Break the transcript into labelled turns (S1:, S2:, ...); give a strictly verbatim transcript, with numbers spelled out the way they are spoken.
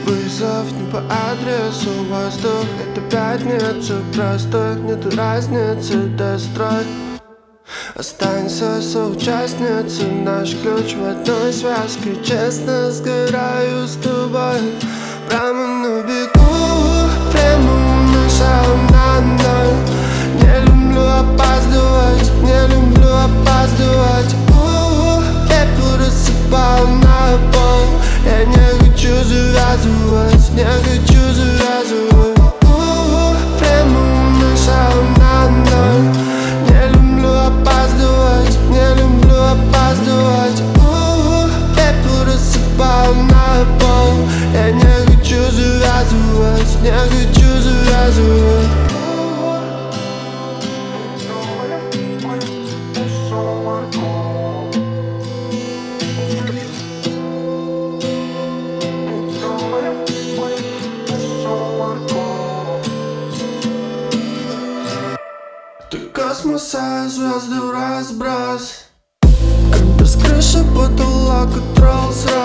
S1: Вызов не по адресу, воздух, это пятница. Просто нету разницы, дострой. Останься соучастницей, наш ключ в одной связке. Честно сгораю с тобой прямо на бегу. Время умножаем на ноль. Не люблю опаздывать, не люблю опаздывать. У-у-у, пепел рассыпаю на пол. Я не хочу завязывать, не хочу завязывать. У-у-у, время умножаем на ноль. Не люблю опаздывать, не люблю опаздывать. У-у-у, пепел рассыпаю на пол. Я не хочу завязывать, не хочу завязывать. Ты космоса, звезды в разброс. Без крыши, потолок и Роллс-Ройс.